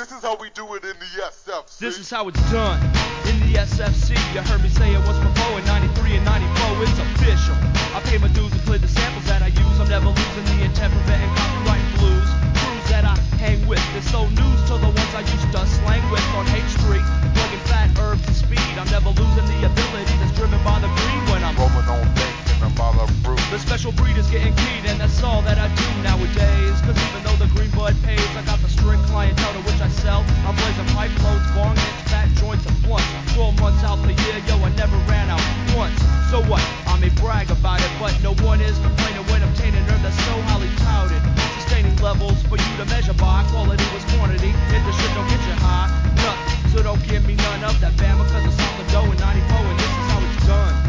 This is how we do it in the SFC. This is how it's done in the SFC. You heard me say it once before in 93 and 94. It's official. I pay my dues and clear the samples that I use. I'm never losing the intent, preventing copyright